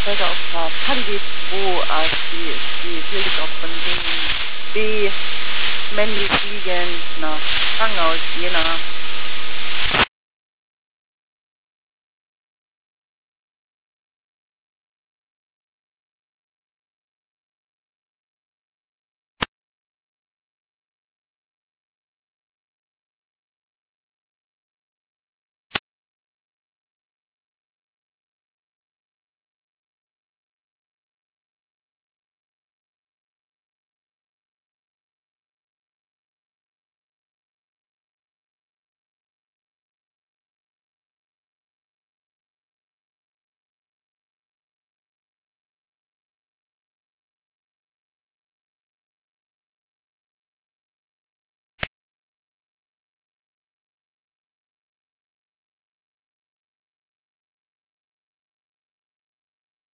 저희가 파리기 wo die Hilfsopfen sind, die männlich liegen nach Krankenhaus Jena